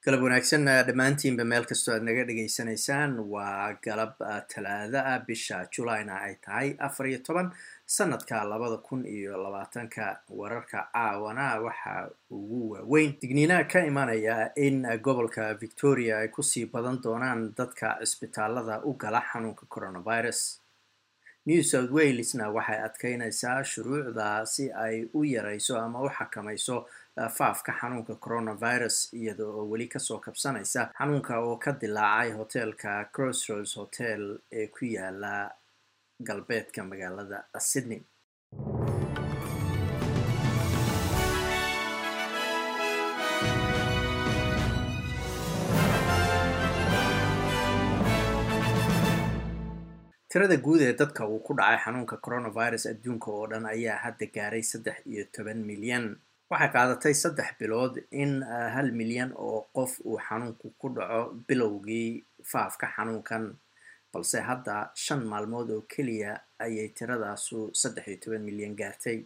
galab wanaagsan dhammaantiinba meel kastoo aad naga dhageysanaysaan waa galab talaada ah bisha Julayna ay tahay 14 sanadka 2020 wararka caawana waxa ugu waaweyn digniinaha ka imanaya in gobolka Victoria ay kusii badan doonaan dadka cisbitaalada u gala xanuunka coronavirus. New South Walesna waxay adkeynaysaa shuruucda si ay u yareyso ama u xakamayso faafka xanuunka coronavirus iyadoo oo weli kasoo kabsanaysa xanuunka oo ka dilaacay hoteelka Crossroads Hotel ee ku yaala galbeedka magaalada Sydney. tirada guud ee dadka uu ku dhacay xanuunka coronavirus adduunka oo dhan ayaa hadda gaaray 13 milyan. waxay qaadatay 3 bilood in 1 milyan oo qof uu xanuunku ku dhaco bilowgii faafka xanuunkan, balse hadda 5 maalmood oo keliya ayay tiradaasu 13 milyan gaartay.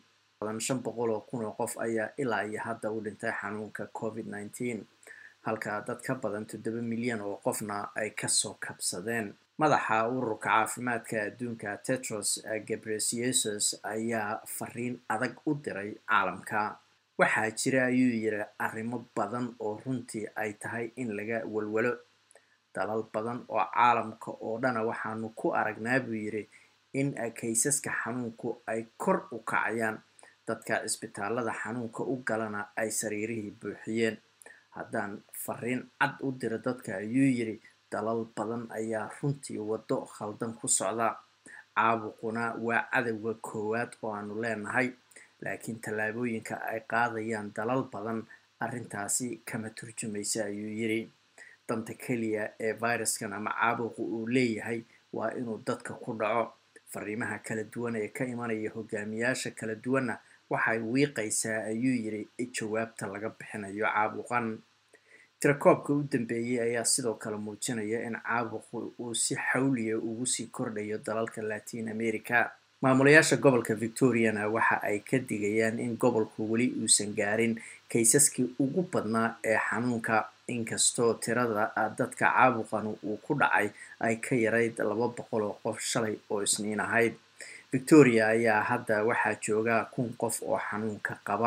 500,000 oo qof ayaa ilaa iyo hadda u dhintay xanuunka COVID-19, halka dad ka badan 7 milyan oo qofna ay kasoo kabsadeen. madaxa ururka caafimaadka adduunka Tedros Ghebreyesus ayaa fariin adag u diray caalamka. waxaa jira ayuu yiri arrimo badan oo runtii ay tahay in laga walwalo. dalal badan oo caalamka oo dhana waxaanu ku aragnaa buu yiri in kaysaska xanuunku ay kor u kacayaan, dadka cisbitaalada xanuunka u galana ay sariirihii buuxiyeen. haddaan fariin cad u diro dadka ayuu yiri, dalal badan ayaa runtii wado khaldan ku socda. caabuquna waa cadawga koowaad oo aanu leenahay, laakiin tallaabooyinka ay qaadayaan dalal badan arrintaasi kama turjumaysa ayuu yiri. danta keliya ee viruskan ama caabuqu uu leeyahay waa inuu dadka ku dhaco. fariimaha kala duwan ee ka imanaya hogaamiyaasha kala duwanna waxay wiiqaysaa ayuu yiri jawaabta laga bixinayo caabuqan. tirakoobka u dambeeyay ayaa sidoo kale muujinaya in caabuqu uu si xawliya ugu sii kordhayo dalalka Latin America. maamulayaasha gobolka Victoriana waxa ay ka digayaan in gobolku weli uusan gaarin kaysaskii ugu badnaa ee xanuunka, inkastoo tirada dadka caabuqan uu ku dhacay ay ka yarayd 200 oo qof shalay oo Isniin ahayd. Victoria ayaa hadda waxaa jooga 1,000 qof oo xanuunka qaba.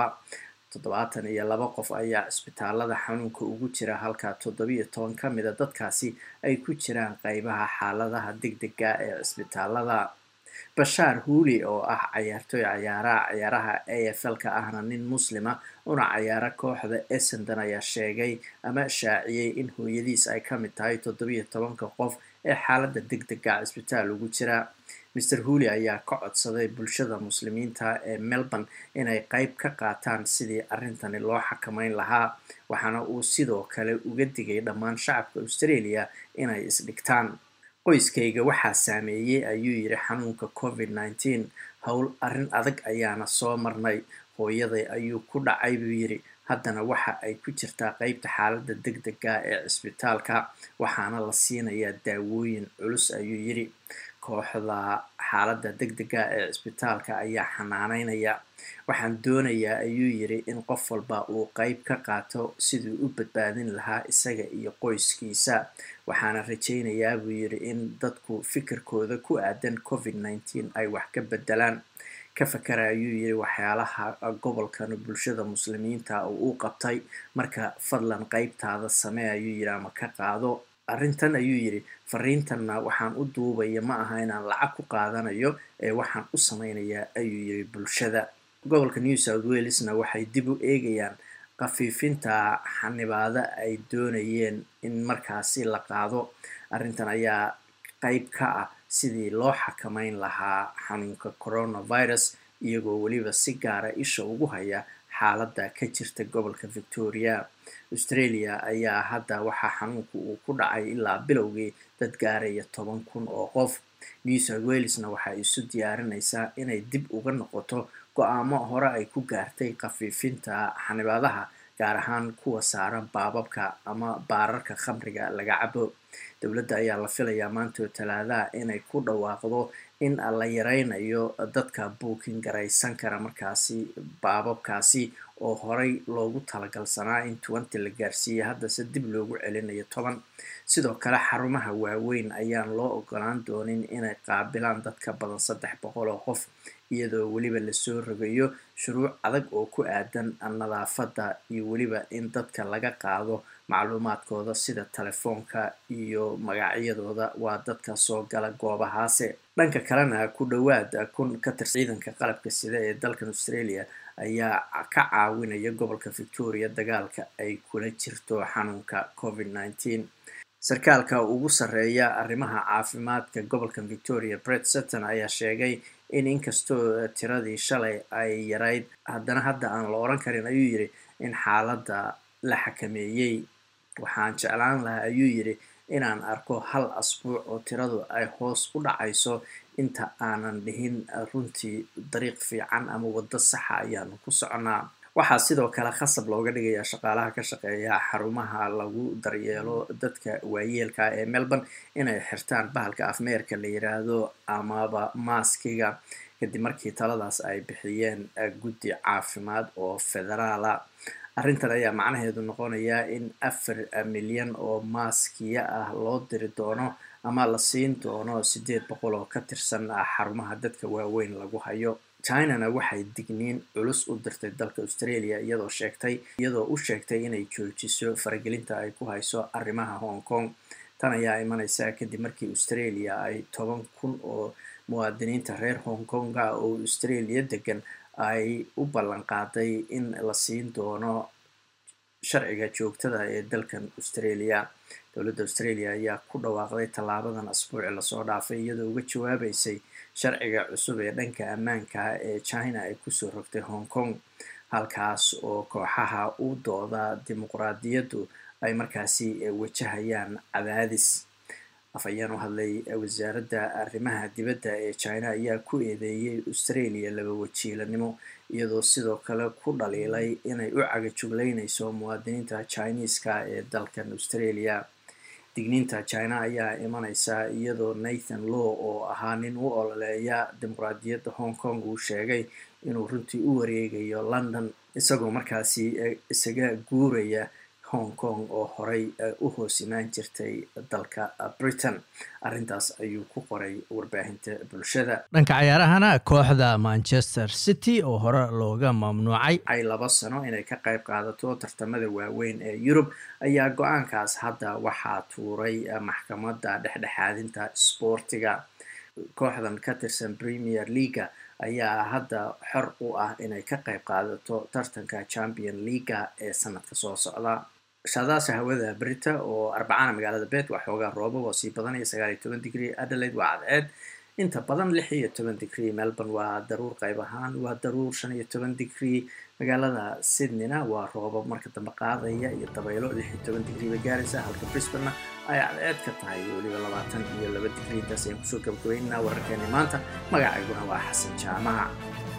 72 qof ayaa cisbitaalada xanuunka ugu jira, halka 17 ka mid ah dadkaasi ay ku jiraan qaybaha xaaladaha degdega ee cisbitaalada. Bashar Huli oo ah ciyaartoy ciyaaraha AFL-ka ahna nin muslima una ciyaara kooxda Essendon ayaa sheegay ama shaaciyay in hooyadiis ay ka mid tahay 17 qof ee xaaladda degdega cisbitaal ugu jira. Mr. Huli ayaa ka codsaday bulshada muslimiinta ee Melbourne inay qayb ka qaataan sidii arrintani loo xakameyn lahaa, waxaana uu sidoo kale uga digay dhammaan shacabka Australia inay isdhigtaan. qoyskayga waxaa saameeyay ayuu yiri xanuunka COVID-19, arrin adag ayaana soo marnay. hooyaday ayuu ku dhacay buu yiri, haddana waxa ay ku jirtaa qaybta xaaladda degdega ee cisbitaalka, waxaana la siinayaa daawooyin culus ayuu yiri. kooxda xaaladda degdega ee cisbitaalka ayaa xanaaneynaya. waxaan doonayaa ayuu yiri in qof walba uu qayb ka qaato siduu u badbaadin lahaa isaga iyo qoyskiisa. waxaana rajaynayaa buu yiri in dadku fikirkooda ku aadan COVID-19 ay wax ka bedelaan. ka fakara ayuu yiri waxyaalaha gobolkan bulshada muslimiinta uu qabtay, marka fadlan qaybtaada samee ayuu yiri ama ka qaado. arrintan ayuu yiri, fariintanna waxaan u duubaya ma aha inaan lacag ku qaadanayo ee waxaan u sameynayaa ayuu yiri bulshada. gobolka New South Walesna waxay dib u eegayaan qafiifinta xanibaada ay doonayeen in markaasi la qaado. arrintan ayaa qayb ka ah sidii loo xakameyn lahaa xanuunka coronavirus, iyagoo weliba si gaara isha ugu haya xaaladda ka jirta gobolka Victoria. Australia ayaa hadda waxaa xanuunku uu ku dhacay ilaa bilowgii dad gaaraya 10,000 oo qof. New South Walesna waxay isu diyaarinaysaa inay dib uga noqoto go'aamo hore ay ku gaartay qafiifinta xanibaadaha, gaar ahaan kuwa saaran baababka ama baararka khamriga laga cabo. dowladda ayaa la filayaa maanta Talaadaha inay ku dhawaaqdo in la yareynayo dadka booking garaysan kara markaasi baababkaasi oo horey loogu talagalsanaa in 20 la gaarsiiyey haddase dib loogu celinayo 10. sidoo kale xarumaha waaweyn ayaan loo ogolaan doonin inay qaabilaan dad ka badan 300 oo qof, iyadoo weliba lasoo rogayo shuruuc adag oo ku aadan nadaafadda iyo weliba in dadka laga qaado macluumaadkooda sida telefoonka iyo magacyadooda waa dadka soo gala goobahaasi. dhanka kalena ku dhowaad 1,000 ka tirsan ciidanka qalabka sida ee dalkan Australia ayaa ka caawinaya gobolka Victoria dagaalka ay kula jirto xanuunka COVID-19. sarkaalka ugu sarreeya arrimaha caafimaadka gobolka Victoria, Brett Sutton, ayaa sheegay in inkastoo tiradii shalay ay yarayd, haddana hadda aan la oran karin ayuu yidhi in xaaladda la xakameeyey. waxaan jeclaan lahaa ayuu yidhi inaan arko hal asbuuc oo tiradu ay hoos u dhacayso inta aanan dhihin runtii dariiq fiican ama waddo saxa ayaanu ku soconaa. waxaa sidoo kale khasab looga dhigayaa shaqaalaha ka shaqeeya xarumaha lagu daryeelo dadka waayeelka ee Melbourne inay xirtaan bahalka afmeerka la yiraahdo amaba maaskiga, kadib markii taladaas ay bixiyeen guddi caafimaad oo federaala. arrintan ayaa macnaheedu noqonaya in 4 milyan oo maaskiya ah loo diri doono ama la siin doono 800 oo ka tirsan xarumaha dadka waaweyn lagu hayo. China-na waxay digniin culus u dirtay dalka Australia iyadoo u sheegtay inay joojiso faragelinta ay ku hayso arrimaha Hong Kong. tan ayaa imanaysa kadib markii Australia ay 10,000 oo muwaadiniinta reer Hong Kong oo Australia degan ay u ballan qaaday in la siin doono sharciga joogtada ee dalkan Australia. dowladda Australia ayaa ku dhawaaqday tallaabadan asbuuci lasoo dhaafay iyadoo uga jawaabaysay sharciga cusub ee dhanka ammaanka ee China ay kusoo rogtay Hong Kong, halkaas oo kooxaha u dooda dimuqraadiyaddu ay markaasi wajahayaan cadaadis. afhayeen u hadlay wasaaradda arrimaha dibadda ee China ayaa ku eedeeyay Australia laba wajiilanimo, iyadoo sidoo kale ku dhaliilay inay u cagajuglaynayso muwaadiniinta Chinese-ka ee dalkan Australia. digniinta China ayaa imanaysa iyadoo Nathan Law oo ahaa nin u ololeeya dimuqraadiyadda Hong Kong uu sheegay inuu runtii u wareegayo London, isagoo markaasi isaga guuraya Hong Kong oo horey u hoos imaan jirtay dalka Britain. arrintaas ayuu ku qoray warbaahinta bulshada. dhanka ciyaarahana kooxda Manchester City oo hore looga mamnuucay ay 2 sano inay ka qayb qaadato tartamada waaweyn ee Yurub ayaa go'aankaas hadda waxaa tuuray maxkamadda dhexdhexaadinta isboortiga. kooxdan ka tirsan Premier League ayaa hadda xor u ah inay ka qayb qaadato tartanka Champions League ee sanadka soo socda. saadaasha hawada Brita oo Arbacana magaalada Perth waa xoogaa roobab oo sii badanaya 19 degree, Adelaide waa cadceed inta badan 16 degree, Melbourne waa daruur qayb ahaan waa daruur 15 degree, magaalada Sydney-na waa roobab marka dambe qaadaya iyo dabaylo 16 degree ba gaaraysa, halka Brisbane ay cadceed ka tahay weliba 22 degree. intaas ayaan kusoo gabagabaynaa wararkeena maanta. magacayguna waa Xasan Jaamac.